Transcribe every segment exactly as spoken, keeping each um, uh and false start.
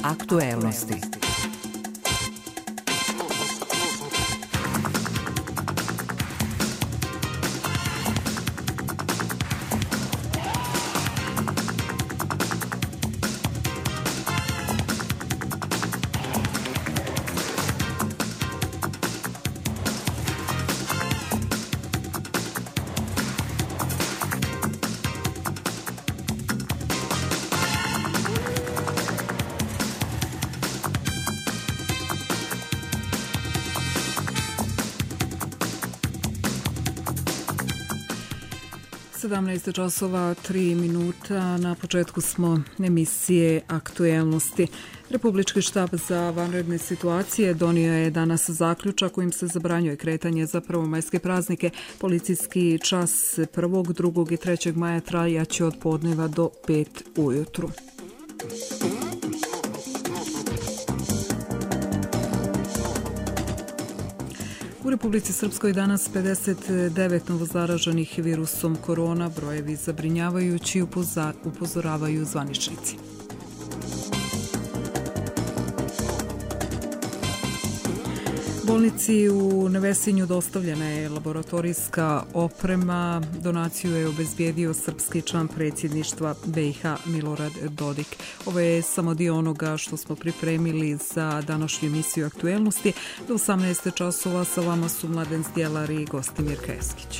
aktuelnosti. sedamnaest časova tri minuta, na početku smo emisije aktuelnosti. Republički štab za vanredne situacije donio je danas zaključak kojim se zabranjuje kretanje za prvomajske praznike. Policijski čas prvog, drugog i trećeg maja trajaće od podneva do pet ujutru. U Republici Srpskoj danas pedeset devet novozaraženih virusom korona, brojevi zabrinjavajući, upozoravaju zvaničnici. Bolnici u Nevesinju dostavljena je laboratorijska oprema. Donaciju je obezbijedio srpski član predsjedništva B i H Milorad Dodik. Ovo je samo dio onoga što smo pripremili za današnju emisiju aktuelnosti. Do osamnaest časova sa vama su Mladen Zdjelar i Gostimir Keskić.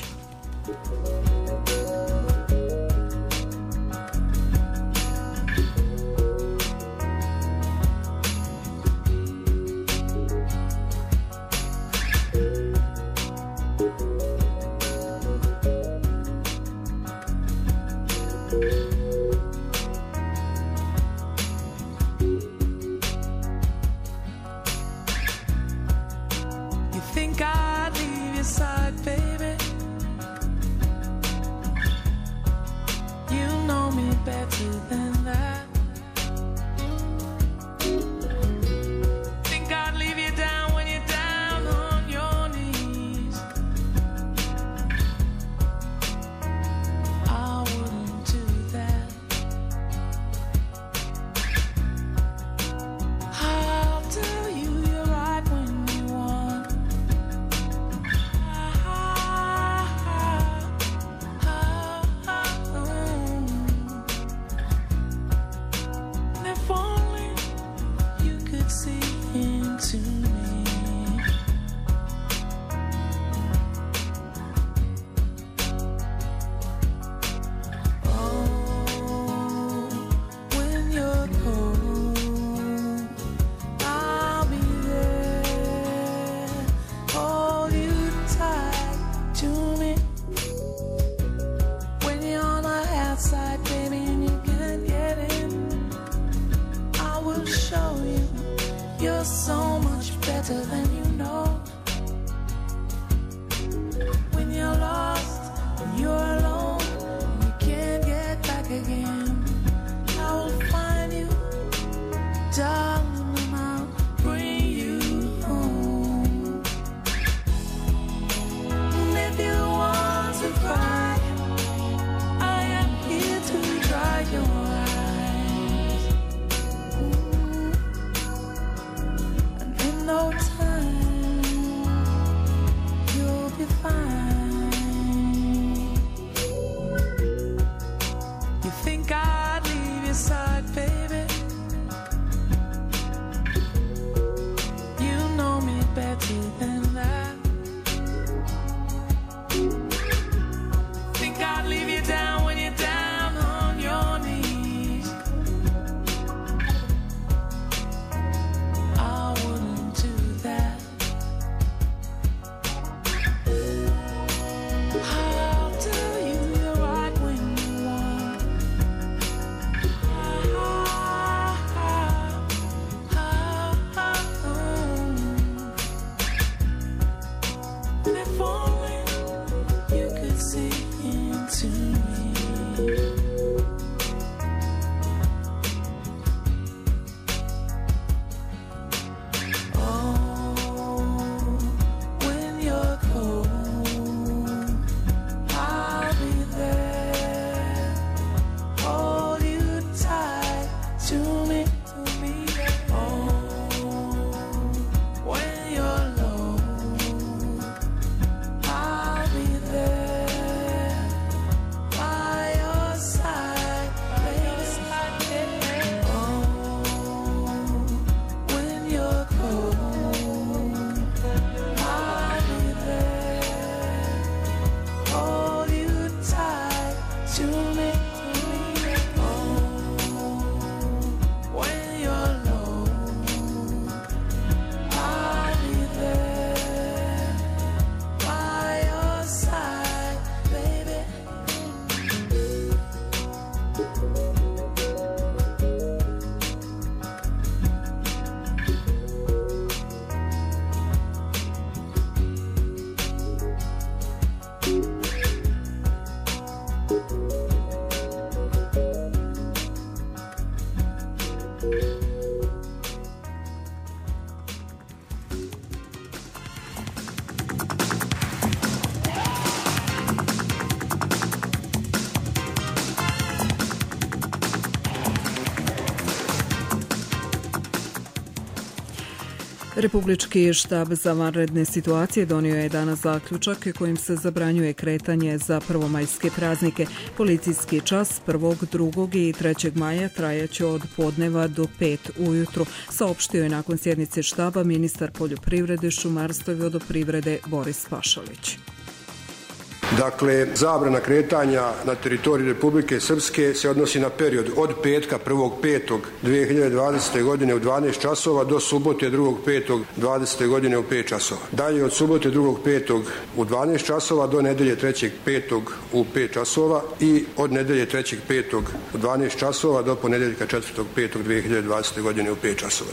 Republički štab za vanredne situacije donio je danas zaključak kojim se zabranjuje kretanje za prvomajske praznike. Policijski čas prvog, drugog i trećeg maja trajaće od podneva do pet ujutru, saopštio je nakon sjednice štaba ministar poljoprivrede, šumarstva i vodoprivrede Boris Pašalić. Dakle, zabrana kretanja na teritoriji Republike Srpske se odnosi na period od petka prvog petog dve hiljade dvadesete. godine u dvanaest časova do subote drugog petog dvadesete. godine u pet časova. Dalje od subote drugog petog u dvanaest časova do nedelje trećeg petog u pet časova i od nedelje trećeg petog u dvanaest časova do ponedeljka četvrtog petog dve hiljade dvadesete. godine u pet časova.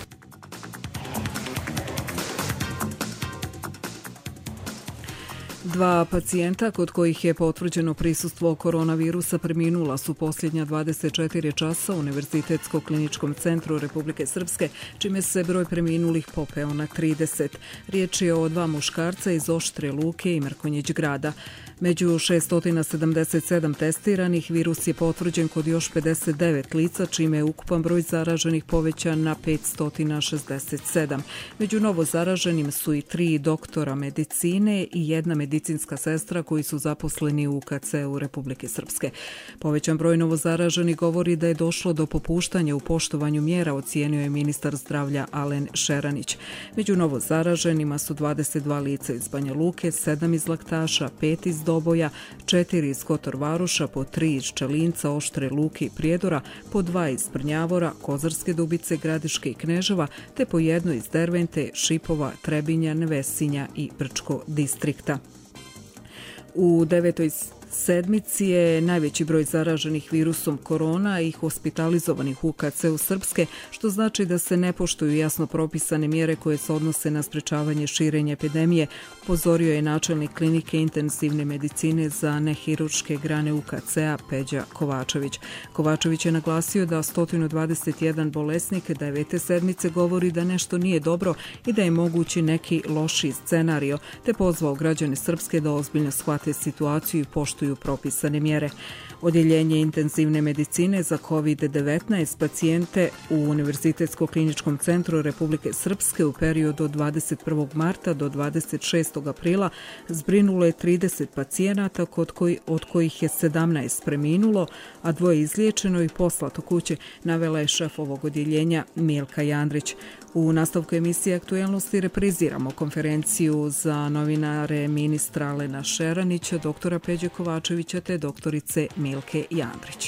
Dva pacijenta kod kojih je potvrđeno prisustvo koronavirusa preminula su posljednja dvadeset četiri časa u Univerzitetskog kliničkom centru Republike Srpske, čime se broj preminulih popeo na trideset. Riječ je o dva muškarca iz Oštre Luke i Mrkonjić grada. Među šesto sedamdeset sedam testiranih virus je potvrđen kod još pedeset devet lica, čime je ukupan broj zaraženih povećan na petsto šezdeset sedam. Među novo zaraženim su i tri doktora medicine i jedna medicinska sestra koji su zaposleni u U K C-u Republike Srpske. Povećan broj novo zaraženih govori da je došlo do popuštanja u poštovanju mjera, ocijenio je ministar zdravlja Alen Šeranić. Među novo zaraženima su dvadeset dva lica iz Banja Luke, sedam iz Laktaša, pet iz Doboja, četiri iz Kotor Varoša, po tri iz Čelinca, Oštre Luke i Prijedora, po dva iz Brnjavora, Kozarske Dubice, Gradiške i Kneževa, te po jedno iz Dervente, Šipova, Trebinja, Nevesinja i Brčko distrikta. U devetoj sedmici je najveći broj zaraženih virusom korona i hospitalizovanih u U K C-u Srpske, što znači da se ne poštuju jasno propisane mjere koje se odnose na sprečavanje širenja epidemije, upozorio je načelnik klinike intenzivne medicine za nehirurške grane U K C-a Peđa Kovačević. Kovačević je naglasio da sto dvadeset jedan bolesnik devete sedmice govori da nešto nije dobro i da je mogući neki loši scenario, te pozvao građane Srpske da ozbiljno shvate situaciju i poštuju propisane mjere. Odjeljenje intenzivne medicine za kovid devetnaest pacijente u Univerzitetskom kliničkom centru Republike Srpske u periodu od dvadeset prvog marta do dvadeset šestog aprila zbrinulo je trideset pacijenata kod koji, od kojih je sedamnaest preminulo, a dvoje izliječeno i poslato kuće, navela je šef ovog odjeljenja Milka Jandrić. U nastavku emisije Aktuelnosti repriziramo konferenciju za novinare ministra Alena Šeranića, doktora Peđe Kovačevića te doktorice Milke Jandrić.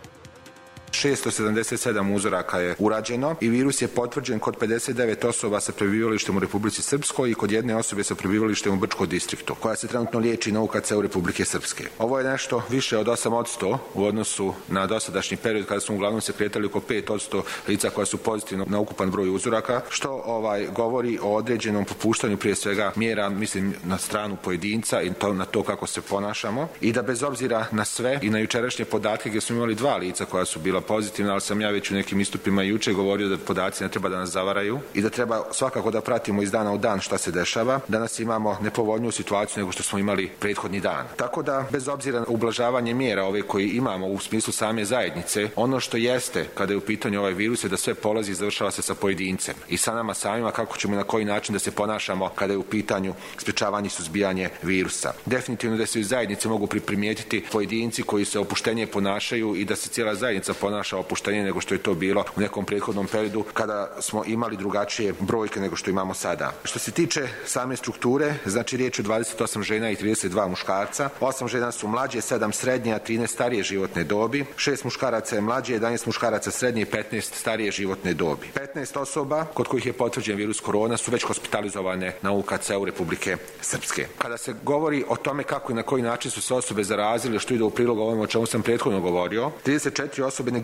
šesto sedamdeset sedam uzoraka je urađeno i virus je potvrđen kod pedeset devet osoba sa prebivalištem u Republici Srpskoj i kod jedne osobe sa prebivalištem u Brčko distriktu, koja se trenutno liječi na U K C-u Republike Srpske. Ovo je nešto više od osam posto u odnosu na dosadašnji period kada smo uglavnom se kretali oko pet posto lica koja su pozitivno na ukupan broj uzoraka, što ovaj govori o određenom popuštanju prije svega mjera, mislim, na stranu pojedinca i to, na to kako se ponašamo, i da bez obzira na sve i na jučerašnje podatke gdje smo imali dva lica koja su bila pozitivna, ali sam ja već u nekim istupima juče govorio da podaci ne treba da nas zavaraju i da treba svakako da pratimo iz dana u dan šta se dešava. Danas imamo nepovoljniju situaciju nego što smo imali prethodni dan. Tako da, bez obzira na ublažavanje mjera ove koje imamo u smislu same zajednice, ono što jeste kada je u pitanju ovaj virus je da sve polazi i završava se sa pojedincem i sa nama samima kako ćemo i na koji način da se ponašamo kada je u pitanju sprečavanje i suzbijanje virusa. Definitivno da se u zajednici mogu primijetiti pojedinci koji se opuštenije ponašaju i da se cijela zajednica ponaša opuštenije nego što je to bilo u nekom prethodnom periodu kada smo imali drugačije brojke nego što imamo sada. Što se tiče same strukture, znači riječ je o dvadeset osam žena i trideset dva muškarca. osam žena su mlađe, sedam srednje, a trinaest starije životne dobi. šest muškaraca je mlađe, jedanaest muškaraca srednje i petnaest starije životne dobi. petnaest osoba kod kojih je potvrđen virus korona su već hospitalizovane na U K C-u Republike Srpske. Kada se govori o tome kako i na koji način su se osobe zarazile, što ide u prilog ovome o čemu sam prethodno govorio, trideset četiri osobe negiraju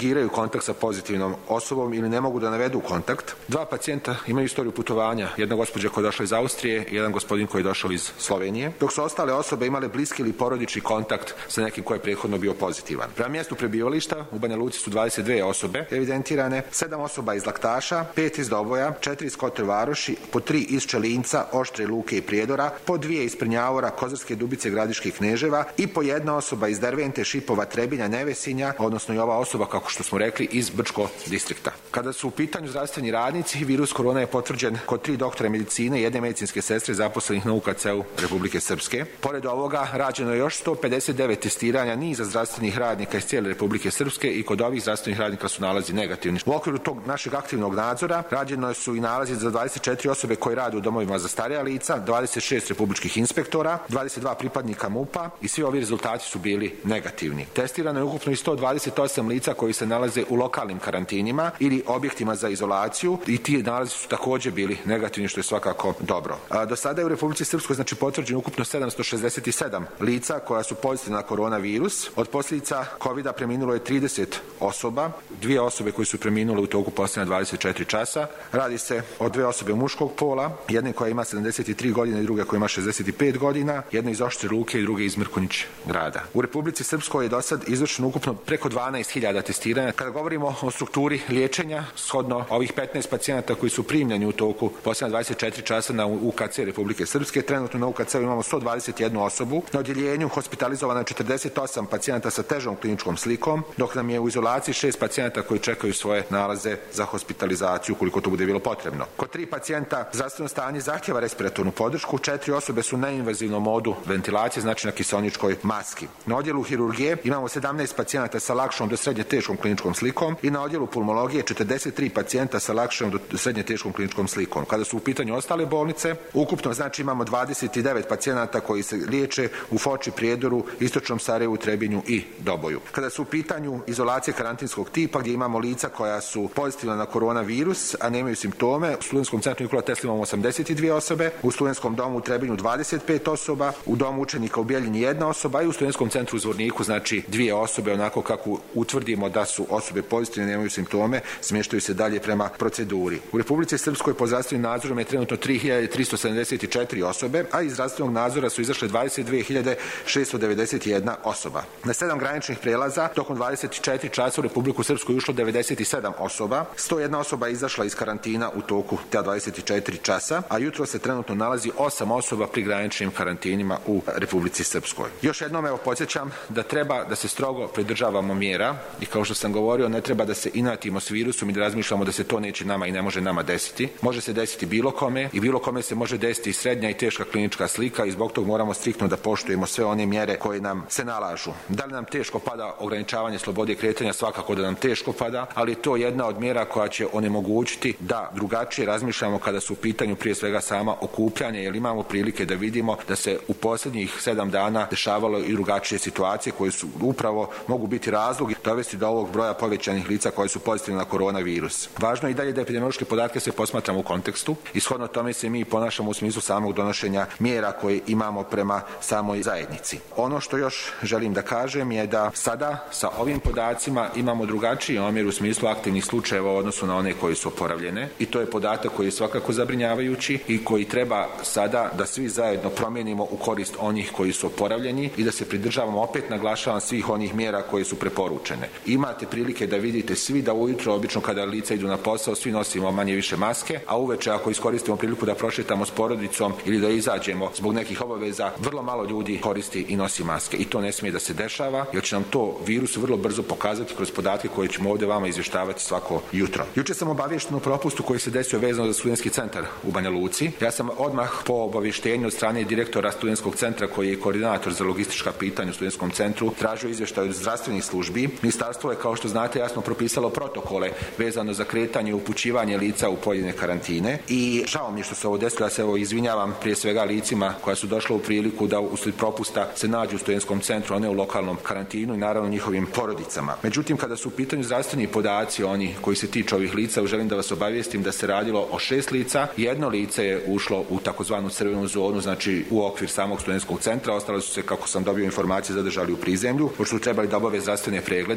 evidentiraju kontakt sa pozitivnom osobom ili ne mogu da navedu kontakt. Dva pacijenta imaju istoriju putovanja, jedna gospođa koja je došla iz Austrije i jedan gospodin koji je došao iz Slovenije, dok su ostale osobe imale bliski ili porodični kontakt sa nekim koji je prethodno bio pozitivan. Prema mjestu prebivališta u Banja Luci su dvadeset dvije osobe evidentirane, sedam osoba iz Laktaša, pet iz Doboja, četiri iz Kotor Varoši, po tri iz Čelinca, Oštre Luke i Prijedora, po dvije iz Prnjavora, Kozarske Dubice, Gradiške i Kneževa i po jedna osoba iz Dervente, Šipova, Trebinja, Nevesinja, odnosno i ova osoba, kako što smo rekli, iz Brčko distrikta. Kada su u pitanju zdravstveni radnici, virus korona je potvrđen kod tri doktora medicine i jedne medicinske sestre zaposlenih na U K C-u Republike Srpske. Pored ovoga, rađeno je još sto pedeset devet testiranja niza zdravstvenih radnika iz cijele Republike Srpske i kod ovih zdravstvenih radnika su nalazi negativni. U okviru tog našeg aktivnog nadzora rađeno su i nalazi za dvadeset četiri osobe koje rade u domovima za starija lica, dvadeset šest republičkih inspektora, dvadeset dva pripadnika M U P-a i svi ovi rezultati su bili negativni. Testirano je ukupno i sto dvadeset osam lica koji se nalaze u lokalnim karantinima ili objektima za izolaciju i ti nalazi su također bili negativni, što je svakako dobro. A, do sada je u Republici Srpskoj znači potvrđeno ukupno sedamsto šezdeset sedam lica koja su pozitivna na koronavirus. Od posljedica kovida preminulo je trideset osoba, dvije osobe koje su preminule u toku posljednja dvadeset četiri časa. Radi se o dve osobe muškog pola, jedne koja ima sedamdeset tri godine i druga koja ima šezdeset pet godina, jedna iz Oštre Luke i druga iz Mrkonjić grada. U Republici Srpskoj je do sad izvršeno ukupno preko dvanaest hiljada testiranja. Kada govorimo o strukturi liječenja, shodno ovih petnaest pacijenata koji su primljeni u toku posljednja dvadeset četiri časa na U K C Republike Srpske, trenutno na U K C imamo sto dvadeset jednu osobu. Na odjeljenju hospitalizovano je četrdeset osam pacijenata sa težom kliničkom slikom, dok nam je u izolaciji šest pacijenata koji čekaju svoje nalaze za hospitalizaciju ukoliko to bude bilo potrebno. Kod tri pacijenta zdravstveno stanje zahtjeva respiratornu podršku, četiri osobe su na invazivnom modu ventilacije, znači na kiseoničkoj maski. Na odjelu hirurgije imamo sedamnaest pacijenata sa lakšom do srednje teškom kliničkom slikom i na odjelu pulmologije četrdeset tri pacijenta sa lakšom do srednje teškom kliničkom slikom. Kada su u pitanju ostale bolnice, ukupno znači imamo dvadeset devet pacijenata koji se liječe u Foči, Prijedoru, Istočnom Sarajevu, Trebinju i Doboju. Kada su u pitanju izolacije karantinskog tipa gdje imamo lica koja su pozitivna na koronavirus, a nemaju simptome, u Studentskom centru Nikola Tesla imamo osamdeset dvije osobe, u Studentskom domu u Trebinju dvadeset pet osoba, u domu učenika u Bjeljini jedna osoba i u Studentskom centru u Zvorniku znači dvije osobe, onako kako utvrdimo da su osobe pozitivne, nemaju simptome, smještaju se dalje prema proceduri. U Republici Srpskoj po zdravstvenim nadzorom je trenutno tri hiljade tristo sedamdeset četiri osobe, a iz zdravstvenog nadzora su izašle dvadeset dvije hiljade šesto devedeset jedna osoba. Na sedam graničnih prelaza tokom dvadeset četiri časa u Republiku Srpsku je ušlo devedeset sedam osoba, sto jedna osoba je izašla iz karantina u toku te dvadeset četiri časa, a jutro se trenutno nalazi osam osoba pri graničnim karantinima u Republici Srpskoj. Još jednom evo podsjećam da treba da se strogo pridržavamo mjera i kao što sam govorio, ne treba da se inatimo s virusom i da razmišljamo da se to neće nama i ne može nama desiti. Može se desiti bilo kome i bilo kome se može desiti i srednja i teška klinička slika i zbog tog moramo striktno da poštujemo sve one mjere koje nam se nalažu. Da li nam teško pada ograničavanje slobode kretanja? Svakako da nam teško pada, ali to je jedna od mjera koja će onemogućiti da drugačije razmišljamo kada su u pitanju prije svega sama okupljanje, jer imamo prilike da vidimo da se u posljednjih sedam dana dešavalo i drugačije situacije koje su upravo mogu biti razlog i dovesti do ovog broja povećanih lica koje su pozitivne na koronavirus. Važno je i dalje da epidemiološke podatke se posmatramo u kontekstu i shodno tome se mi ponašamo u smislu samog donošenja mjera koje imamo prema samoj zajednici. Ono što još želim da kažem je da sada sa ovim podacima imamo drugačiji omjer u smislu aktivnih slučajeva u odnosu na one koji su oporavljene i to je podatak koji je svakako zabrinjavajući i koji treba sada da svi zajedno promijenimo u korist onih koji su oporavljeni i da se pridržavamo, opet naglašavam, svih onih mjera koje su preporučene. Imate prilike da vidite svi da ujutro, obično kada lica idu na posao, svi nosimo manje više maske, a uveče ako iskoristimo priliku da prošetamo s porodicom ili da izađemo zbog nekih obaveza, vrlo malo ljudi koristi i nosi maske i to ne smije da se dešava, jer će nam to virus vrlo brzo pokazati kroz podatke koje ćemo ovdje vama izvještavati svako jutro. Juče sam obavješten o propustu koji se desio vezano za Studentski centar u Banja Luci. Ja sam odmah po obavještenju od strane direktora Studentskog centra koji je koordinator za logistička pitanja u Studentskom centru tražio izvještaj od zdravstvenih službi. Ministarstvo je, kao što znate, jasno propisalo protokole vezano za kretanje i upućivanje lica u pojedine karantine i žao mi je što se ovo desilo. Ja se evo izvinjavam prije svega licima koja su došla u priliku da uslijed propusta se nađu u Studentskom centru, a ne u lokalnom karantinu i naravno njihovim porodicama. Međutim, kada su u pitanju zdravstveni podaci, oni koji se tiču ovih lica, želim da vas obavijestim da se radilo o šest lica. Jedno lice je ušlo u takozvanu crvenu zonu, znači u okvir samog Studentskog centra. Ostalo su se, kako sam dobio informacije, zadržali u prizemlju, pošto su trebali da obave zdravstvene preglede. Vrlo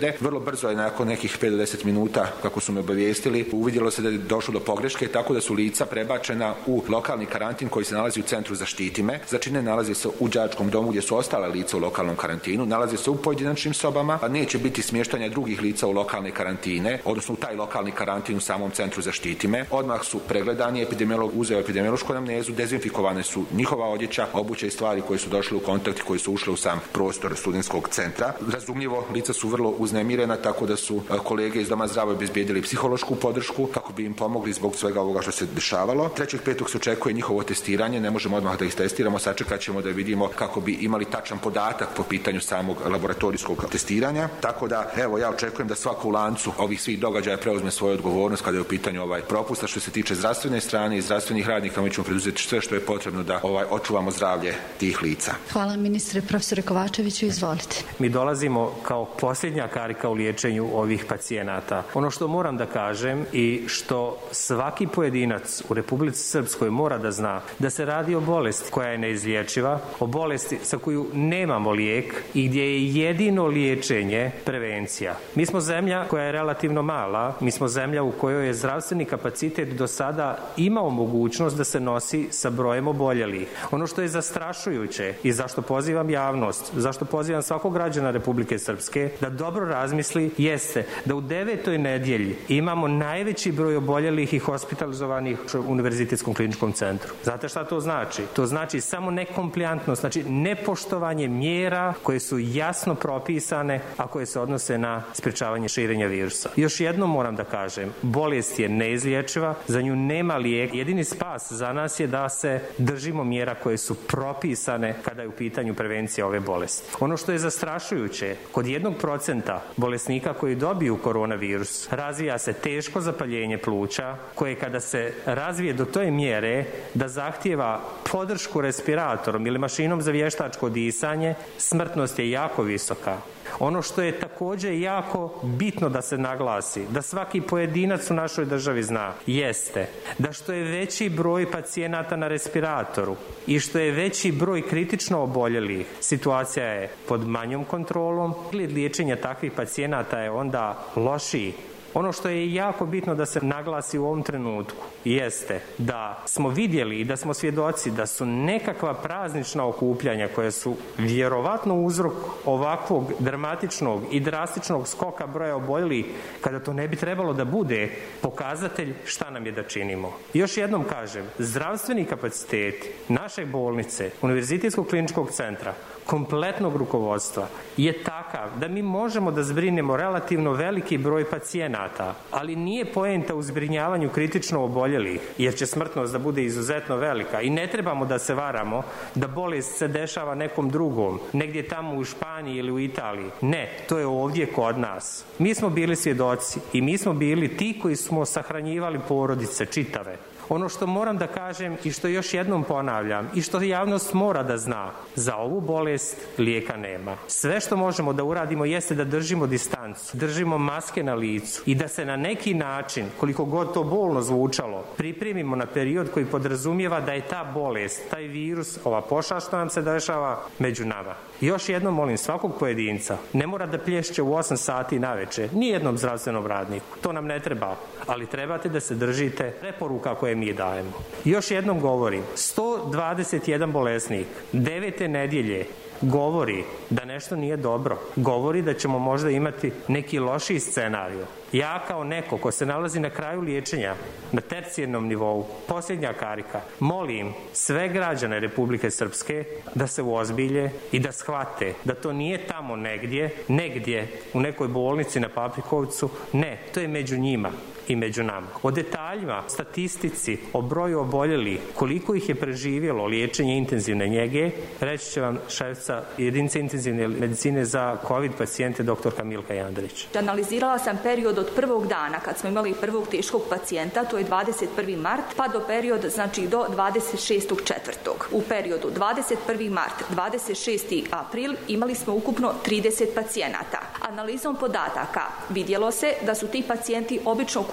brzo je nakon nekih pet do deset minuta, kako su me obavijestili, uvidjelo se da je došlo do pogreške, tako da su lica prebačena u lokalni karantin koji se nalazi u centru Zaštiti me. Znači ne nalazi se u đačkom domu gdje su ostala lica u lokalnom karantinu, nalazi se u pojedinačnim sobama, a neće biti smještanja drugih lica u lokalne karantine, odnosno u taj lokalni karantin u samom centru Zaštiti me. Odmah su pregledani, epidemiolog uzeo epidemiološku anamnezu, dezinfikovane su njihova odjeća, obuća i stvari koje su došle u kontakt i koje su ušle u sam prostor studentskog centra. Razumljivo, lica su vrlo uznemirena, tako da su kolege iz Doma zdravlja obezbijedili psihološku podršku kako bi im pomogli zbog svega ovoga što se dešavalo. trećeg petog se očekuje njihovo testiranje, ne možemo odmah da ih testiramo, sačekat ćemo da vidimo kako bi imali tačan podatak po pitanju samog laboratorijskog testiranja. Tako da, evo, ja očekujem da svako u lancu ovih svih događaja preuzme svoju odgovornost kada je u pitanju ovaj propust. A što se tiče zdravstvene strane i zdravstvenih radnika, mi ćemo preduzeti sve što je potrebno da ovaj očuvamo zdravlje tih lica. Hvala ministre. Profesore Kovačeviću, izvolite. Mi dolazimo kao posljednja karika u liječenju ovih pacijenata. Ono što moram da kažem i što svaki pojedinac u Republici Srpskoj mora da zna, da se radi o bolesti koja je neizlječiva, o bolesti sa koju nemamo lijek i gdje je jedino liječenje prevencija. Mi smo zemlja koja je relativno mala, mi smo zemlja u kojoj je zdravstveni kapacitet do sada imao mogućnost da se nosi sa brojem oboljelih. Ono što je zastrašujuće i zašto pozivam javnost, zašto pozivam svakog građana Republike Srpske da dobro razmisli, jeste da u devetoj nedjelji imamo najveći broj oboljelih i hospitalizovanih u Univerzitetskom kliničkom centru. Znate šta to znači? To znači samo nekomplijantnost, znači nepoštovanje mjera koje su jasno propisane, a koje se odnose na sprečavanje širenja virusa. Još jednom moram da kažem, bolest je neizlječiva, za nju nema lijek. Jedini spas za nas je da se držimo mjera koje su propisane kada je u pitanju prevencija ove bolesti. Ono što je zastrašujuće, kod jednog procenta bolesnika koji dobiju koronavirus razvija se teško zapaljenje pluća, koje kada se razvije do toj mjere da zahtijeva podršku respiratorom ili mašinom za vještačko disanje, smrtnost je jako visoka. Ono što je također jako bitno da se naglasi, da svaki pojedinac u našoj državi zna, jeste da što je veći broj pacijenata na respiratoru i što je veći broj kritično oboljelih, situacija je pod manjom kontrolom. Gled liječenja takvih pacijenata je onda lošiji. Ono što je jako bitno da se naglasi u ovom trenutku jeste da smo vidjeli i da smo svjedoci da su nekakva praznična okupljanja koja su vjerovatno uzrok ovakvog dramatičnog i drastičnog skoka broja oboljelih, kada to ne bi trebalo da bude pokazatelj šta nam je da činimo. Još jednom kažem, zdravstveni kapaciteti naše bolnice, Univerzitetskog kliničkog centra, kompletnog rukovodstva je takav da mi možemo da zbrinemo relativno veliki broj pacijenata, ali nije poenta u zbrinjavanju kritično oboljelih, jer će smrtnost da bude izuzetno velika i ne trebamo da se varamo da bolest se dešava nekom drugom, negdje tamo u Španiji ili u Italiji. Ne, to je ovdje kod nas. Mi smo bili svjedoci i mi smo bili ti koji smo sahranjivali porodice čitave. Ono što moram da kažem i što još jednom ponavljam i što javnost mora da zna, za ovu bolest lijeka nema. Sve što možemo da uradimo jeste da držimo distancu, držimo maske na licu i da se na neki način, koliko god to bolno zvučalo, pripremimo na period koji podrazumijeva da je ta bolest, taj virus, ova pošast što nam se dešava među nama. Još jednom molim svakog pojedinca, ne mora da plješće u osam sati naveče, ni jednom zdravstvenom radniku, to nam ne treba, ali trebate da se držite preporuka koje mi dajemo. Još jednom govorim, sto dvadeset jedan bolesnik devete nedjelje govori da nešto nije dobro, govori da ćemo možda imati neki lošiji scenarij. Ja kao neko ko se nalazi na kraju liječenja, na tercijarnom nivou, posljednja karika, molim sve građane Republike Srpske da se uozbilje i da shvate da to nije tamo negdje, negdje u nekoj bolnici na Paprikovcu, ne, to je među njima i među nama. O detaljima, statistici, o broju oboljelih, koliko ih je preživjelo liječenje intenzivne njege, reći će vam šefica jedinice intenzivne medicine za COVID pacijente doktorka Milka Jandrić. Analizirala sam period od prvog dana kad smo imali prvog teškog pacijenta, to je dvadeset prvi mart, pa do period, znači do dvadeset šestog četvrtog U periodu dvadeset prvi mart, dvadeset šesti april imali smo ukupno trideset pacijenata. Analizom podataka vidjelo se da su ti pacijenti obično kućni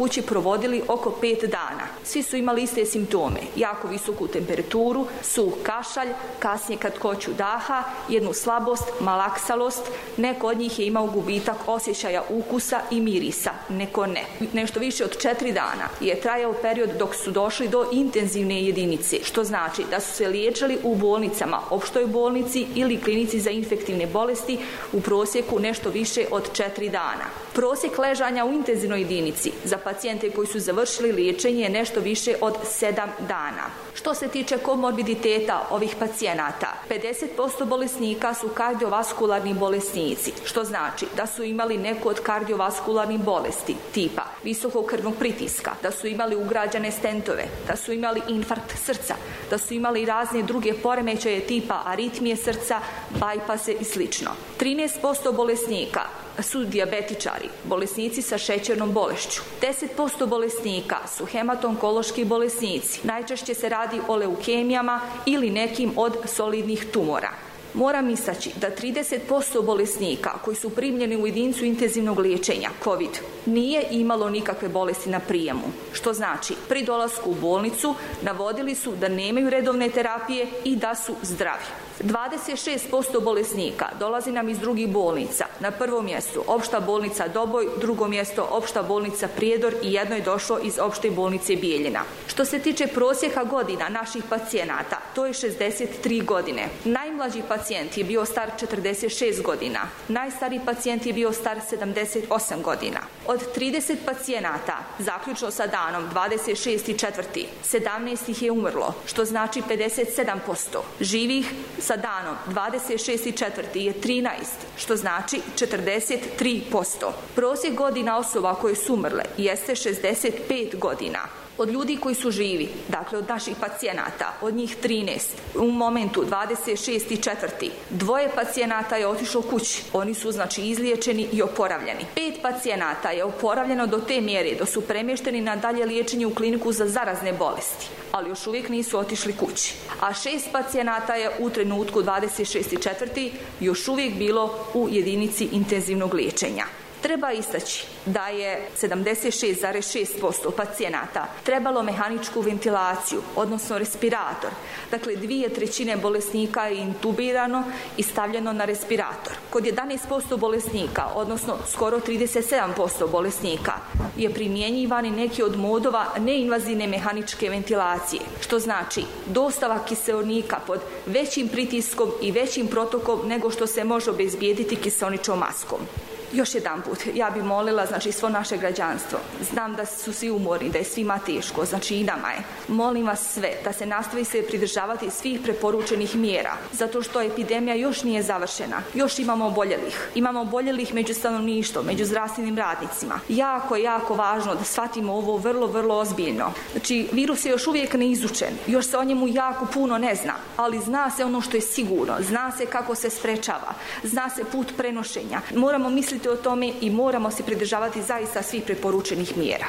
kući provodili oko pet dana. Svi su imali iste simptome, jako visoku temperaturu, suh kašalj, kasnije kratkoću daha, jednu slabost, malaksalost, neko od njih je imao gubitak osjećaja ukusa i mirisa, neko ne. Nešto više od četiri dana je trajao period dok su došli do intenzivne jedinice, što znači da su se liječili u bolnicama, opštoj bolnici ili klinici za infektivne bolesti u prosjeku nešto više od četiri dana. Prosjek ležanja u intenzivnoj jedinici za pacijente koji su završili liječenje je nešto više od sedam dana. Što se tiče komorbiditeta ovih pacijenata, pedeset posto bolesnika su kardiovaskularni bolesnici, što znači da su imali neku od kardiovaskularnih bolesti tipa visokog krvnog pritiska, da su imali ugrađene stentove, da su imali infarkt srca, da su imali razne druge poremećaje tipa aritmije srca, bajpase i sl. trinaest posto bolesnika su dijabetičari, bolesnici sa šećernom bolešću. deset posto bolesnika su hematonkološki bolesnici. Najčešće se radi o leukemijama ili nekim od solidnih tumora. Moram istaći da trideset posto bolesnika koji su primljeni u jedinicu intenzivnog liječenja COVID nije imalo nikakve bolesti na prijemu, što znači pri dolasku u bolnicu navodili su da nemaju redovne terapije i da su zdravi. dvadeset šest posto bolesnika dolazi nam iz drugih bolnica. Na prvom mjestu opšta bolnica Doboj, drugo mjesto opšta bolnica Prijedor i jedno je došlo iz opšte bolnice Bijeljina. Što se tiče prosjeka godina naših pacijenata, to je šezdeset tri godine. Najmlađi pacijent je bio star četrdeset šest godina. Najstariji pacijent je bio star sedamdeset osam godina. Od trideset pacijenata, zaključno sa danom dvadeset šesti četvrti sedamnaest ih je umrlo, što znači pedeset sedam posto. Živih sa danom dvadeset šesti četvrti je trinaest, što znači četrdeset tri posto. Prosjek godina osoba koje su umrle jeste šezdeset pet godina. Od ljudi koji su živi, dakle od naših pacijenata, od njih trinaest, u momentu dvadeset šesti četvrti dvoje pacijenata je otišlo kući. Oni su znači izliječeni i oporavljeni. Pet pacijenata je oporavljeno do te mjere da su premješteni na dalje liječenje u kliniku za zarazne bolesti, ali još uvijek nisu otišli kući. A šest pacijenata je u trenutku dvadeset šesti četvrti još uvijek bilo u jedinici intenzivnog liječenja. Treba istaći da je sedamdeset šest zarez šest posto pacijenata trebalo mehaničku ventilaciju, odnosno respirator. Dakle, dvije trećine bolesnika je intubirano i stavljeno na respirator. Kod jedanaest posto bolesnika, odnosno skoro trideset sedam posto bolesnika, je primjenjivani neki od modova neinvazivne mehaničke ventilacije, što znači dostava kiseonika pod većim pritiskom i većim protokom nego što se može obezbijediti kiseoničnom maskom. Još jedan put, ja bih molila, znači, svo naše građanstvo. Znam da su svi umorni, da je svima teško, znači i nama je. Molim vas sve da se nastavi se pridržavati svih preporučenih mjera, zato što epidemija još nije završena. Još imamo oboljelih. Imamo oboljelih među stanovništvom, među zdravstvenim radnicima. Jako, jako važno da shvatimo ovo vrlo, vrlo ozbiljno. Znači, virus je još uvijek neizučen, još se o njemu jako puno ne zna, ali zna se ono što je sigurno, zna se kako se sprečava, zna se put prenošenja. Moramo misliti o tome i moramo se pridržavati zaista svih preporučenih mjera.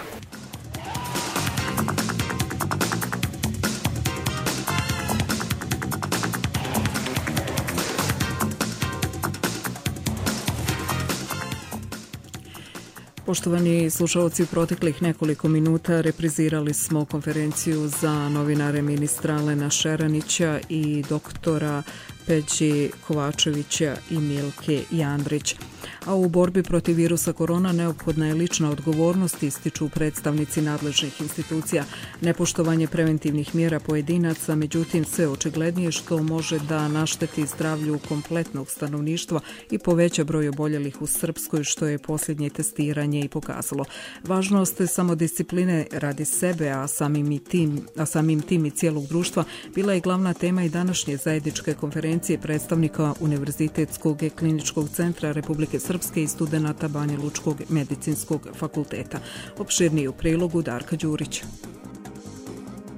Poštovani slušalci, u proteklih nekoliko minuta reprizirali smo konferenciju za novinare ministra Alena Šeranića i doktora Peđi Kovačevića i Milke Jandrić. A u borbi protiv virusa korona neophodna je lična odgovornost, ističu predstavnici nadležnih institucija. Nepoštovanje preventivnih mjera pojedinaca, međutim sve očiglednije što može da našteti zdravlju kompletnog stanovništva i poveća broj oboljelih u Srpskoj, što je posljednje testiranje i pokazalo. Važnost samodiscipline radi sebe, a samim, i tim, a samim tim i cijelog društva bila je glavna tema i današnje zajedničke konferencije predstavnika Univerzitetskog kliničkog centra Republike Srpske i studenata Banja Lučkog medicinskog fakulteta. Opširniji u prilogu Darka Đurića.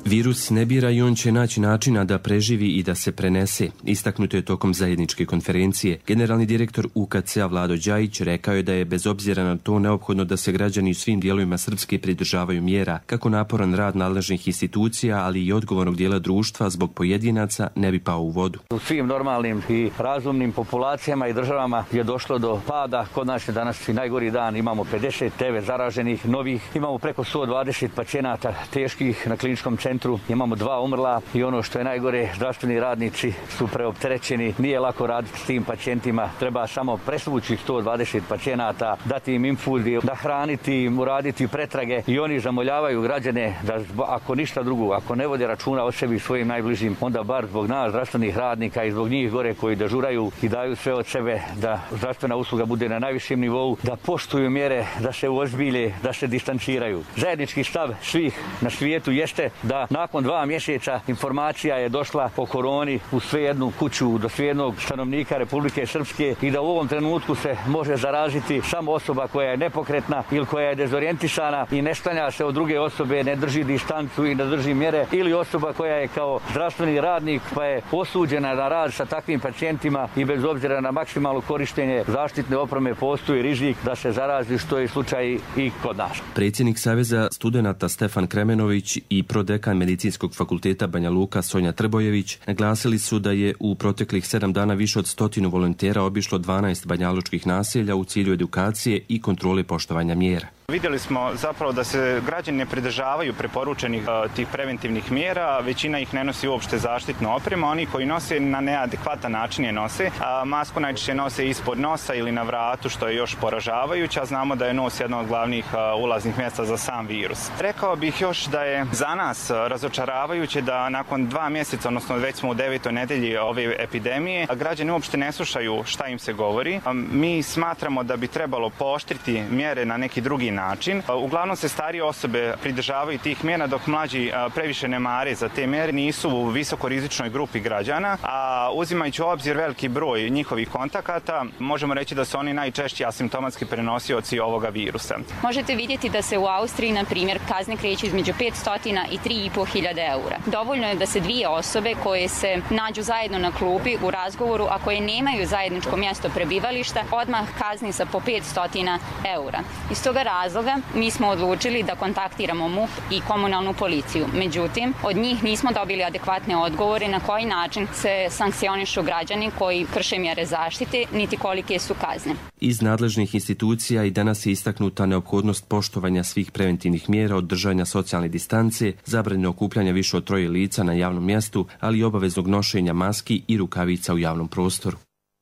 Virus ne bira i on će naći načina da preživi i da se prenese. Istaknuto je tokom zajedničke konferencije. Generalni direktor U K C-a Vlado Đajić rekao je da je bez obzira na to neophodno da se građani u svim dijelovima Srpske pridržavaju mjera, kako naporan rad nadležnih institucija, ali i odgovornog dijela društva zbog pojedinaca ne bi pao u vodu. U svim normalnim i razumnim populacijama i državama je došlo do pada. Kod nas je danas i najgori dan. Imamo pedeset devet zaraženih novih, imamo preko sto dvadeset pacijenata teških na kliničkom centru, imamo dva umrla i ono što je najgore, zdravstveni radnici su preopterećeni. Nije lako raditi s tim pacijentima, treba samo presvući sto dvadeset pacijenata, dati im infuzije, nahraniti im, uraditi pretrage i oni zamoljavaju građane da ako ništa drugo, ako ne vode računa o sebi i svojim najbližim, onda bar zbog nas, zdravstvenih radnika i zbog njih gore koji dežuraju i daju sve od sebe da zdravstvena usluga bude na najvišem nivou, da poštuju mjere, da se uozbilje, da se distanciraju. Zajednički stav svih na svijetu jeste da nakon dva mjeseca informacija je došla o koroni u svejednu kuću do svejednog stanovnika Republike Srpske i da u ovom trenutku se može zaraziti samo osoba koja je nepokretna ili koja je dezorijentisana i ne stanja se od druge osobe, ne drži distancu i ne drži mjere, ili osoba koja je kao zdravstveni radnik pa je osuđena na rad sa takvim pacijentima i bez obzira na maksimalno korištenje zaštitne opreme postoji rizik da se zarazi, što je slučaj i kod nas. Predsjednik Saveza studenata Stefan Kremenović i prodekan Medicinskog fakulteta Banja Luka Sonja Trbojević naglasili su da je u proteklih sedam dana više od stotinu volontera obišlo dvanaest banjalučkih naselja u cilju edukacije i kontrole poštovanja mjera. Vidjeli smo zapravo da se građani ne pridržavaju preporučenih uh, tih preventivnih mjera, većina ih ne nosi uopšte zaštitnu opremu, oni koji nose na neadekvatan način je nose, a masku najčešće nose ispod nosa ili na vratu, što je još poražavajuće, a znamo da je nos jedno od glavnih uh, ulaznih mjesta za sam virus. Rekao bih još da je za nas uh, razočaravajuće da nakon dva mjeseca, odnosno već smo u devetoj nedelji ove epidemije, građani uopšte ne slušaju šta im se govori. Um, mi smatramo da bi trebalo pooštriti mjere na neki drugi način. način. Uglavnom se starije osobe pridržavaju tih mjera, dok mlađi previše ne mare za te mjere, nisu u visokorizičnoj grupi građana, a uzimajući u obzir veliki broj njihovih kontakata, možemo reći da su oni najčešći asimptomatski prenosioci ovoga virusa. Možete vidjeti da se u Austriji, na primjer, kazne kreću između petsto i tri i po hiljade eura. Dovoljno je da se dvije osobe koje se nađu zajedno na klupi u razgovoru, a koje nemaju zajedničko mjesto prebivališta, odmah kazni sa po petsto eura. Iz toga razloga mi smo odlučili da kontaktiramo M U P i komunalnu policiju. Međutim, od njih nismo dobili adekvatne odgovore na koji način se sankcionišu građani koji krše mjere zaštite, niti kolike su kazne. Iz nadležnih institucija i danas je istaknuta neophodnost poštovanja svih preventivnih mjera od držanja socijalne distance, zabrane okupljanja više od troje lica na javnom mjestu, ali i obaveznog nošenja maski i rukavica u javnom prostoru.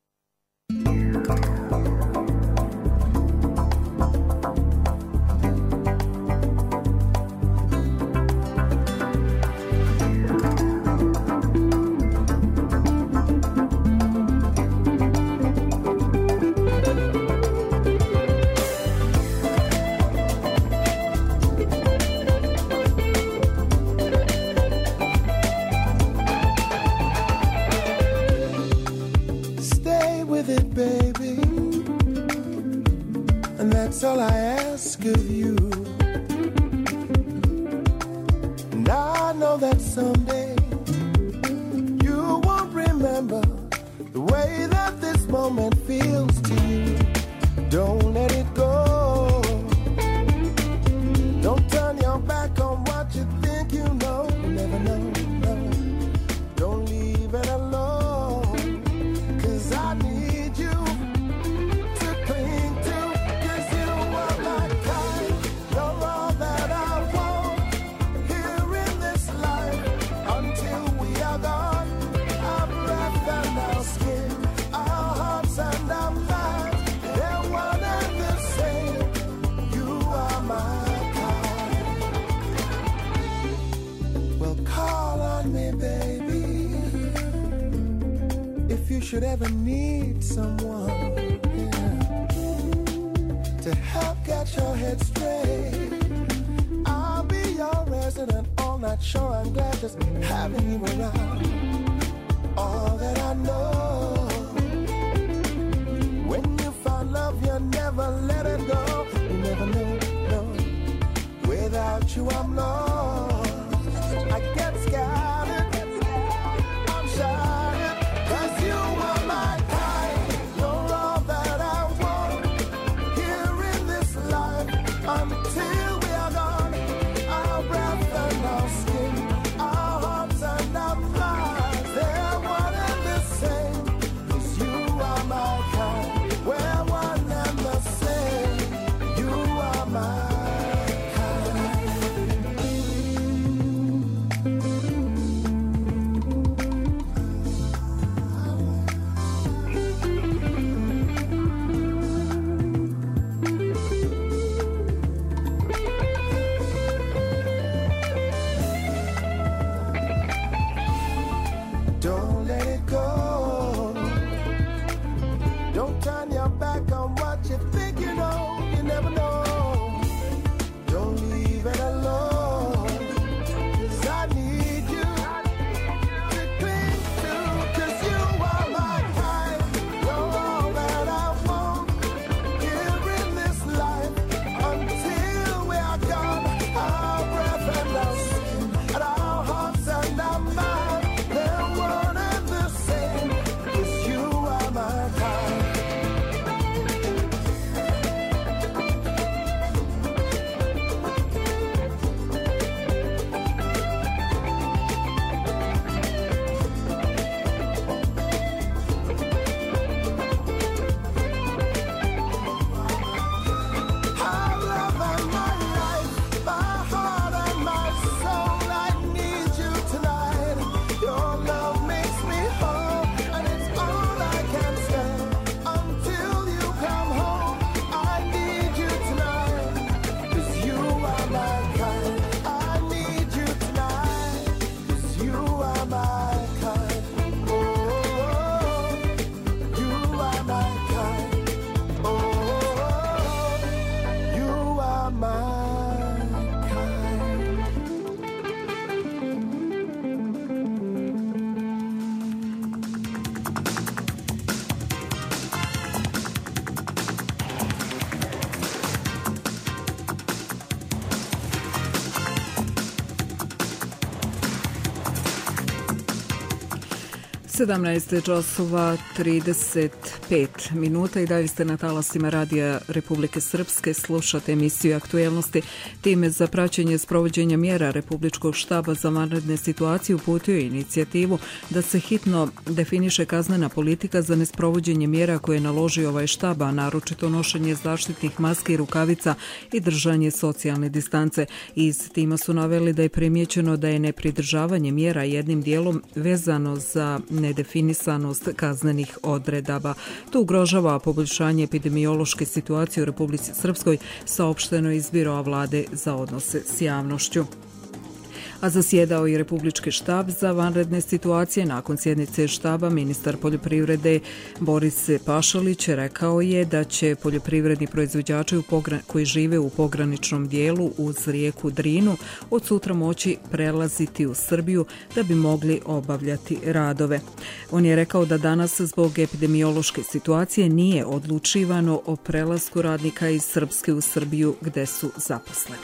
That's all I ask of you. And I know that someday you won't remember the way that this moment feels to you. Don't let it go. Don't turn your back on what you think you know. You never know, no. Don't leave it alone. 'Cause I need you to cling to. You should ever need someone, yeah, to help get your head straight. I'll be your resident all night, sure I'm glad just having you around. All that I know, when you find love, you never let it go. You never know, no, without you I'm lost. I sedamnaest časova trideset pet minuta i dalje ste na talasima Radija Republike Srpske, slušate emisiju Aktuelnosti. Time za praćenje sprovođenja mjera Republičkog štaba za vanredne situacije uputio je inicijativu da se hitno definiše kaznena politika za nesprovođenje mjera koje je naložio ovaj štab, a naročito nošenje zaštitnih maski i rukavica i držanje socijalne distance. Iz tima su naveli da je primjećeno da je nepridržavanje mjera jednim dijelom vezano za nedefinisanost kaznenih odredaba. To ugrožava poboljšanje epidemiološke situacije u Republici Srpskoj, saopšteno iz Biroa vlade za odnose s javnošću. A zasjedao i Republički štab za vanredne situacije. Nakon sjednice štaba ministar poljoprivrede Boris Pašalić rekao je da će poljoprivredni proizvođači koji žive u pograničnom dijelu uz rijeku Drinu od sutra moći prelaziti u Srbiju da bi mogli obavljati radove. On je rekao da danas zbog epidemiološke situacije nije odlučivano o prelasku radnika iz Srpske u Srbiju gde su zaposleni.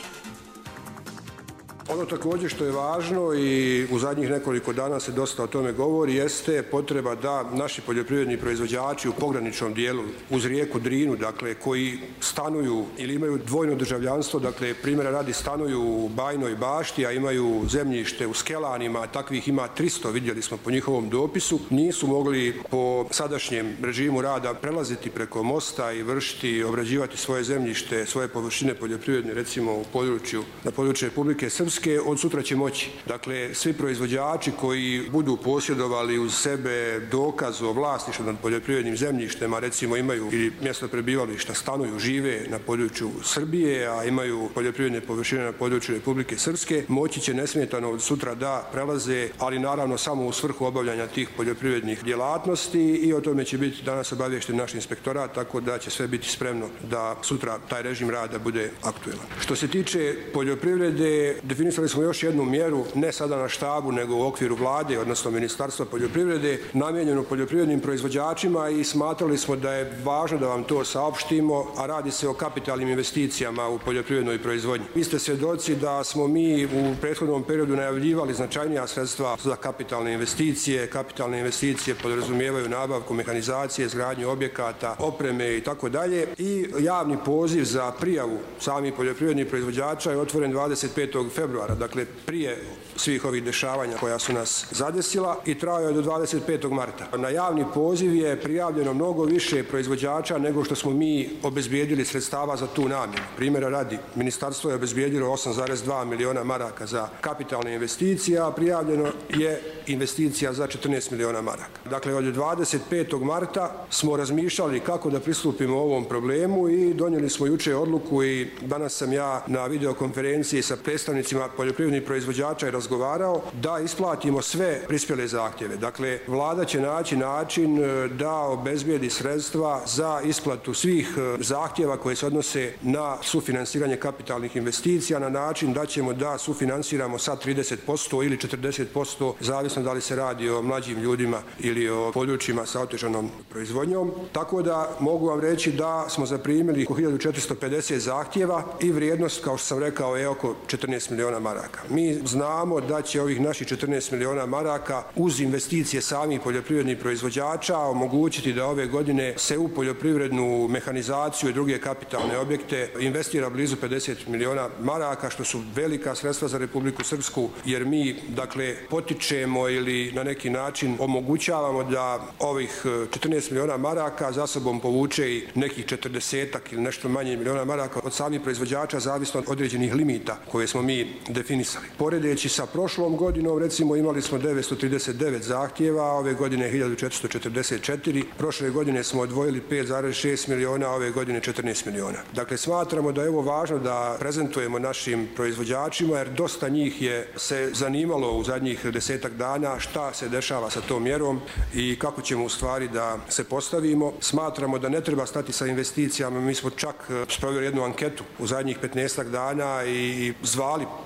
Ono također što je važno i u zadnjih nekoliko dana se dosta o tome govori jeste potreba da naši poljoprivredni proizvođači u pograničnom dijelu uz rijeku Drinu, dakle koji stanuju ili imaju dvojno državljanstvo, dakle primjera radi stanuju u Bajnoj Bašti, a imaju zemljište u Skelanima, takvih ima tristo, vidjeli smo po njihovom dopisu, nisu mogli po sadašnjem režimu rada prelaziti preko mosta i vršiti, obrađivati svoje zemljište, svoje površine poljoprivredne, recimo u području, na području Republike Srpske. Od sutra će moći. Dakle, svi proizvođači koji budu posjedovali uz sebe dokaz o vlasništvu nad poljoprivrednim zemljištima, recimo imaju ili mjesto prebivališta, stanuju, žive na području Srbije, a imaju poljoprivredne površine na području Republike Srpske, moći će nesmetano od sutra da prelaze, ali naravno samo u svrhu obavljanja tih poljoprivrednih djelatnosti i o tome će biti danas obaviješten naš inspektorat, tako da će sve biti spremno da sutra taj režim rada bude aktuelan. Što se tiče poljoprivrede, definisali smo još jednu mjeru, ne sada na štabu, nego u okviru vlade, odnosno Ministarstva poljoprivrede, namijenjenu poljoprivrednim proizvođačima i smatrali smo da je važno da vam to saopštimo, a radi se o kapitalnim investicijama u poljoprivrednoj proizvodnji. Vi ste svjedoci da smo mi u prethodnom periodu najavljivali značajnija sredstva za kapitalne investicije. Kapitalne investicije podrazumijevaju nabavku mehanizacije, izgradnju objekata, opreme i tako dalje. I javni poziv za prijavu samih poljoprivrednih proizvođača je otvoren dvadeset petog februara, dakle prije svih ovih dešavanja koja su nas zadesila i trajao je do dvadeset petog marta. Na javni poziv je prijavljeno mnogo više proizvođača nego što smo mi obezbijedili sredstava za tu namjenu. Primjera radi, ministarstvo je obezbijedilo osam zarez dva miliona maraka za kapitalne investicije, a prijavljeno je investicija za četrnaest miliona maraka. Dakle, od dvadeset petog marta smo razmišljali kako da pristupimo ovom problemu i donijeli smo juče odluku i danas sam ja na videokonferenciji sa predstavnicima poljoprivrednih proizvođača i razgovarao da isplatimo sve prispjele zahtjeve. Dakle, vlada će naći način da obezbijedi sredstva za isplatu svih zahtjeva koje se odnose na sufinansiranje kapitalnih investicija na način da ćemo da sufinansiramo sa trideset posto ili četrdeset posto, zavisno da li se radi o mlađim ljudima ili o područjima sa otežanom proizvodnjom. Tako da mogu vam reći da smo zaprimili hiljadu četiristo pedeset zahtjeva i vrijednost, kao što sam rekao, je oko četrnaest miliona maraka. Mi znamo da će ovih naših četrnaest miliona maraka uz investicije samih poljoprivrednih proizvođača omogućiti da ove godine se u poljoprivrednu mehanizaciju i druge kapitalne objekte investira blizu pedeset miliona maraka, što su velika sredstva za Republiku Srpsku, jer mi, dakle, potičemo ili na neki način omogućavamo da ovih četrnaest miliona maraka za sobom povuče i nekih četrdesetak ili nešto manje miliona maraka od samih proizvođača, zavisno od određenih limita koje smo mi definisali. Poredeći sa prošlom godinom, recimo, imali smo devetsto trideset devet zahtjeva, ove godine hiljadu četiristo četrdeset četiri, prošle godine smo odvojili pet zarez šest miliona, ove godine četrnaest miliona. Dakle, smatramo da je ovo važno da prezentujemo našim proizvođačima, jer dosta njih je se zanimalo u zadnjih desetak dana šta se dešava sa tom mjerom i kako ćemo u stvari da se postavimo. Smatramo da ne treba stati sa investicijama. Mi smo čak sproveli jednu anketu u zadnjih petnaestak dana i zvali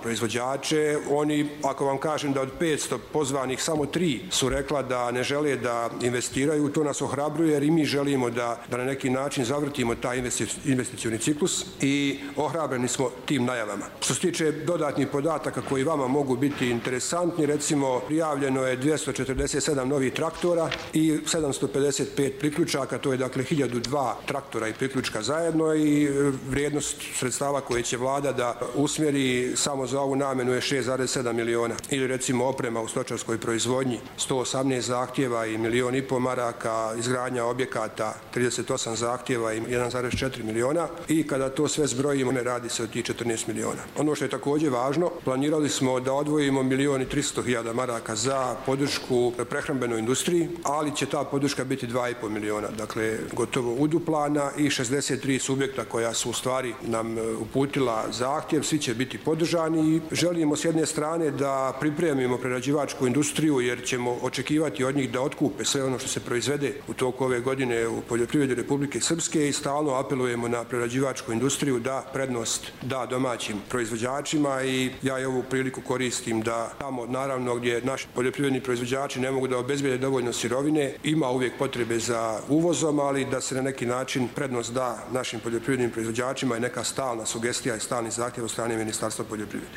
proizvođače. Oni, ako vam kažem da od petsto pozvanih samo tri su rekla da ne žele da investiraju, to nas ohrabruje jer i mi želimo da, da na neki način zavrtimo taj investicioni ciklus i ohrabreni smo tim najavama. Što se tiče dodatnih podataka koji vama mogu biti interesantni, recimo prijavljeno je dvjesto četrdeset sedam novih traktora i sedamsto pedeset pet priključaka, to je dakle hiljadu dva traktora i priključka zajedno i vrijednost sredstava koje će vlada da usmjeri samo za ovu namjenu je šest zarez sedam miliona. Ili recimo oprema u stočarskoj proizvodnji, sto osamnaest zahtjeva i milion i pol maraka, izgradnja objekata trideset osam zahtjeva i jedan zarez četiri miliona i kada to sve zbrojimo ne radi se o tih četrnaest miliona. Ono što je također važno, planirali smo da odvojimo milion i tristo hiljada maraka za podršku prehrambenoj industriji, ali će ta podrška biti dva i pol miliona, dakle gotovo uduplana i šezdeset tri subjekta koja su u stvari nam uputila zahtjev, svi će biti podržani i želimo s jedne strane da pripremimo prerađivačku industriju jer ćemo očekivati od njih da otkupe sve ono što se proizvede u toku ove godine u poljoprivredi Republike Srpske i stalno apelujemo na prerađivačku industriju da prednost da domaćim proizvođačima i ja i ovu priliku koristim da tamo naravno gdje naši poljoprivredni proizvođači ne mogu da obezbijede dovoljno sirovine, ima uvijek potrebe za uvozom, ali da se na neki način prednost da našim poljoprivrednim proizvođačima i neka stalna sugestija i stalni zahtjev od strane Ministarstva poljoprivrede.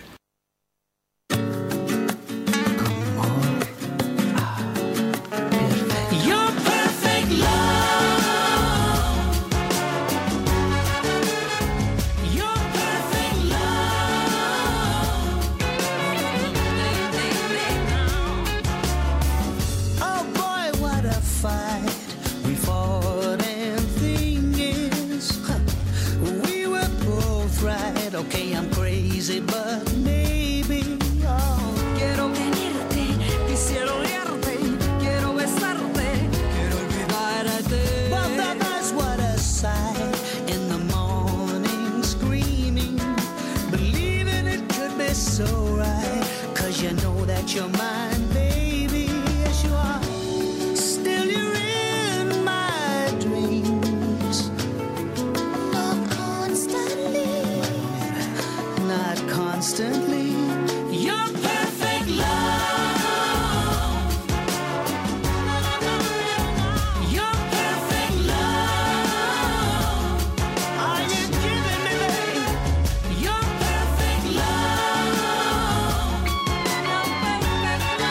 Okay, I'm crazy, but maybe oh. Quiero venirte, quisiera olerte, quiero besarte, quiero olvidarte. Well, that's what I sigh in the morning, screaming, believing it could be so right. Cause you know that you're mine, baby, yes you are. Still you're in my dreams. Not constantly. Not constantly. Your perfect love. Your perfect love. Are you giving me, babe? Your perfect love. Your perfect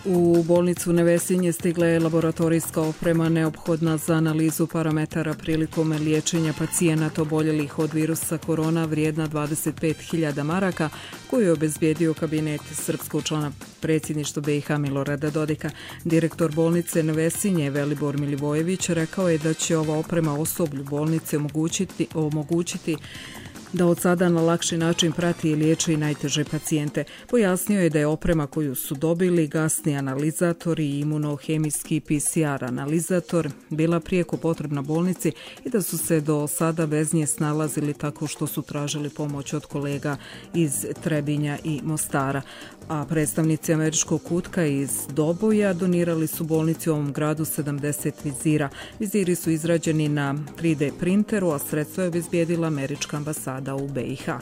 U bolnicu Nevesinje stigla je laboratorijska oprema neophodna za analizu parametara prilikom liječenja pacijenata oboljelih od virusa korona vrijedna dvadeset pet hiljada maraka, koju je obezbijedio kabinet srpskog člana predsjedništva B i H Milorada Dodika. Direktor bolnice Nevesinje Velibor Milivojević rekao je da će ova oprema osoblju bolnice omogućiti, omogućiti da od sada na lakši način prati i liječi najteže pacijente. Pojasnio je da je oprema koju su dobili, gasni analizator i imunohemijski P C R analizator, bila prijeko potrebna bolnici i da su se do sada bez nje snalazili tako što su tražili pomoć od kolega iz Trebinja i Mostara. A predstavnici američkog kutka iz Doboja donirali su bolnici u ovom gradu sedamdeset vizira. Viziri su izrađeni na tri D printeru, a sredstvo je obezbijedila američka ambasada u B i H.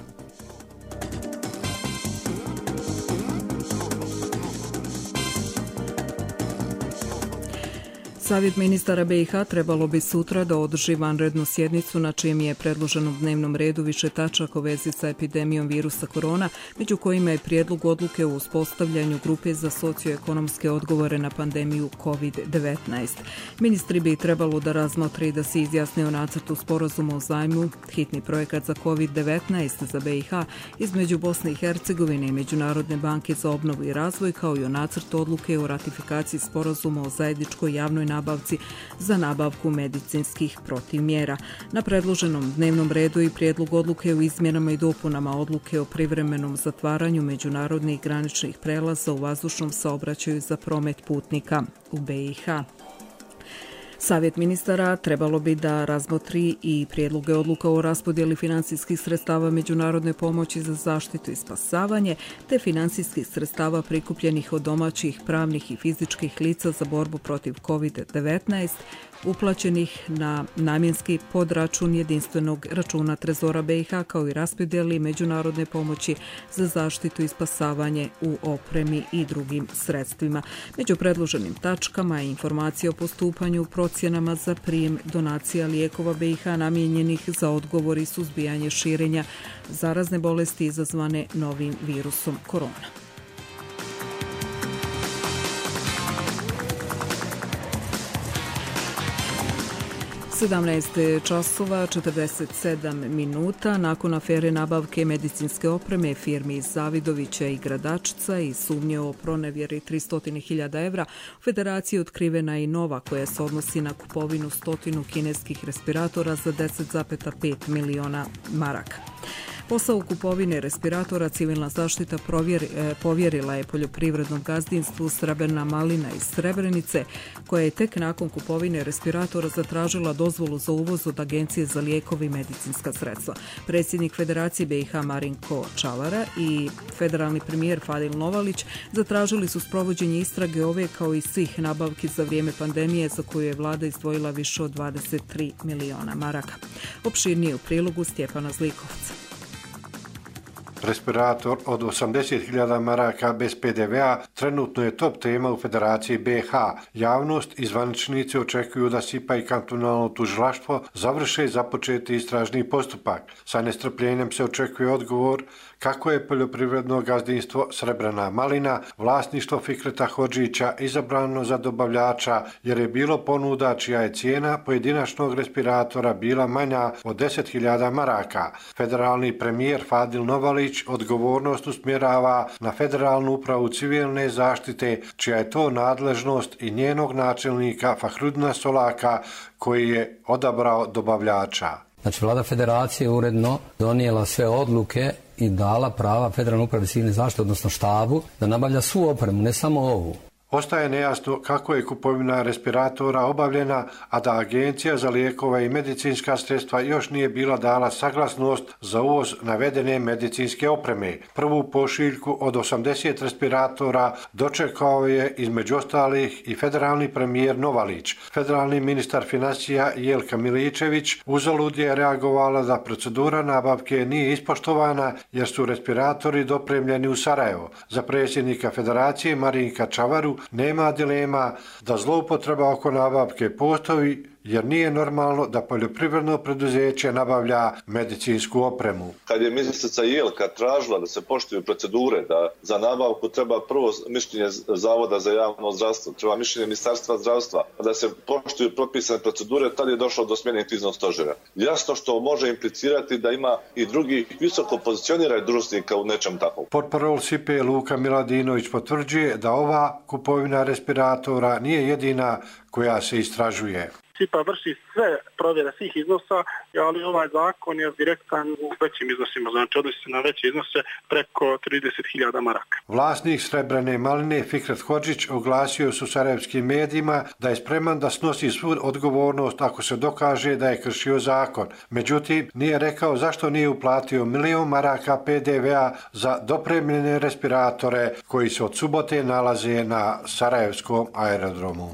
Savjet ministara B i H trebalo bi sutra da održi vanrednu sjednicu na čijem je predloženom dnevnom redu više tačaka u vezi sa epidemijom virusa korona, među kojima je prijedlog odluke o uspostavljanju grupe za socioekonomske odgovore na pandemiju kovid devetnaest. Ministri bi trebalo da razmotre i da se izjasne o nacrtu sporazuma o zajmu, hitni projekat za kovid devetnaest za B i H između Bosne i Hercegovine i Međunarodne banke za obnovu i razvoj, kao i o nacrtu odluke o ratifikaciji sporazuma o zajedničkoj javnoj nabavci za nabavku medicinskih protivmjera. Na predloženom dnevnom redu i prijedlog odluke o izmjenama i dopunama odluke o privremenom zatvaranju međunarodnih graničnih prelaza u vazdušnom saobraćaju za promet putnika u B i H. Savjet ministara trebalo bi da razmotri i prijedloge odluka o raspodjeli finansijskih sredstava međunarodne pomoći za zaštitu i spasavanje, te finansijskih sredstava prikupljenih od domaćih, pravnih i fizičkih lica za borbu protiv kovid devetnaest, uplaćenih na namjenski podračun jedinstvenog računa Trezora B i H, kao i raspodjeli međunarodne pomoći za zaštitu i spasavanje u opremi i drugim sredstvima. Među predloženim tačkama je informacija o postupanju, procjenama za prijem donacija lijekova B i H namijenjenih za odgovor i suzbijanje širenja zarazne bolesti izazvane novim virusom korona. sedamnaest časova četrdeset sedam minuta nakon afere nabavke medicinske opreme firmi iz Zavidovića i Gradačca i sumnje o pronevjeri tristo hiljada evra, u Federaciji otkrivena i nova koja se odnosi na kupovinu stotinu kineskih respiratora za deset zarez pet miliona maraka. Posao kupovine respiratora civilna zaštita provjeri, e, povjerila je poljoprivrednom gazdinstvu Srebrna malina iz Srebrenice, koja je tek nakon kupovine respiratora zatražila dozvolu za uvoz od Agencije za lijekove i medicinska sredstva. Predsjednik Federacije B i H Marinko Čavara i federalni premijer Fadil Novalić zatražili su sprovođenje istrage ove kao i svih nabavki za vrijeme pandemije za koju je vlada izdvojila više od dvadeset tri miliona maraka. Opširnije u prilogu Stjepana Zlikovca. Respirator od osamdeset hiljada maraka bez P D V-a trenutno je top tema u Federaciji B i H. Javnost i zvaničnici očekuju da S I P A i kantonalno tužilaštvo završe započeti istražni postupak. Sa nestrpljenjem se očekuje odgovor kako je poljoprivredno gazdinstvo Srebrna malina, vlasništvo Fikreta Hodžića, izabrano za dobavljača jer je bilo ponuda čija je cijena pojedinačnog respiratora bila manja od deset hiljada maraka. Federalni premijer Fadil Novalić odgovornost usmjerava na Federalnu upravu civilne zaštite, čija je to nadležnost, i njenog načelnika Fahrudina Solaka, koji je odabrao dobavljača. Znači, vlada Federacije uredno donijela sve odluke i dala prava Federalnoj upravi civilne zaštite, odnosno štabu, da nabavlja svu opremu, ne samo ovu. Ostaje nejasno kako je kupovina respiratora obavljena, a da Agencija za lijekove i medicinska sredstva još nije bila dala saglasnost za uvoz navedene medicinske opreme. Prvu pošiljku od osamdeset respiratora dočekao je između ostalih i federalni premijer Novalić. Federalni ministar financija Jelka Miličević uzalud je reagovala da procedura nabavke nije ispoštovana jer su respiratori dopremljeni u Sarajevo. Za predsjednika Federacije Marinka Čavaru nema dilema da zloupotreba oko nabavke postoji jer nije normalno da poljoprivredno preduzeće nabavlja medicinsku opremu. Kad je ministrica Jelka tražila da se poštuju procedure, da za nabavku treba prvo mišljenje Zavoda za javno zdravstvo, treba mišljenje Ministarstva zdravstva, da se poštuju propisane procedure, tad je došlo do smjene kriznog stožera. Jasno što može implicirati da ima i drugih visoko pozicioniranih dužnosnika u nečem takvom. Portparol S I P-a Luka Miladinović potvrđuje da ova kupovina respiratora nije jedina koja se istražuje. S I P A vrši sve provjere svih iznosa, ali ovaj zakon je direktan u većim iznosima, znači odnosi se na veće iznose preko trideset hiljada maraka. Vlasnik srebrene maline Fikret Hodžić oglasio su sarajevskim medijima da je spreman da snosi svu odgovornost ako se dokaže da je kršio zakon. Međutim, nije rekao zašto nije uplatio milion maraka P D V-a za dopremljene respiratore koji se od subote nalaze na sarajevskom aerodromu.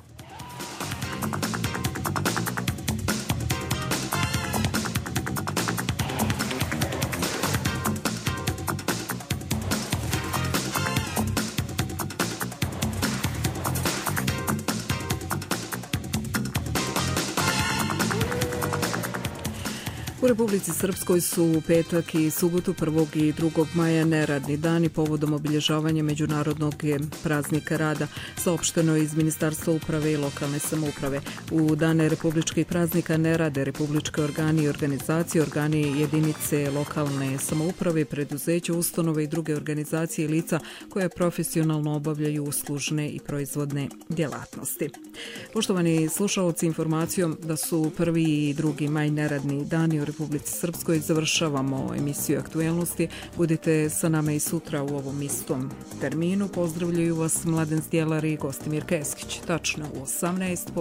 U Republici Srpskoj su u petak i subotu prvog i drugog maja neradni dani povodom obilježavanja Međunarodnog praznika rada, saopšteno iz Ministarstva uprave i lokalne samouprave. U dane republičkih praznika ne rade republičke organi i organizacije, organi jedinice lokalne samouprave, preduzeća, ustanove i druge organizacije i lica koje profesionalno obavljaju uslužne i proizvodne djelatnosti. Poštovani slušalci, informacijom da su prvi i drugi maj neradni dani u Republici Srpskoj završavamo emisiju Aktuelnosti. Budite sa nama i sutra u ovom istom terminu. Pozdravljaju vas Mladen Zdjelar i Gostimir Keskić. Tačno u osamnaest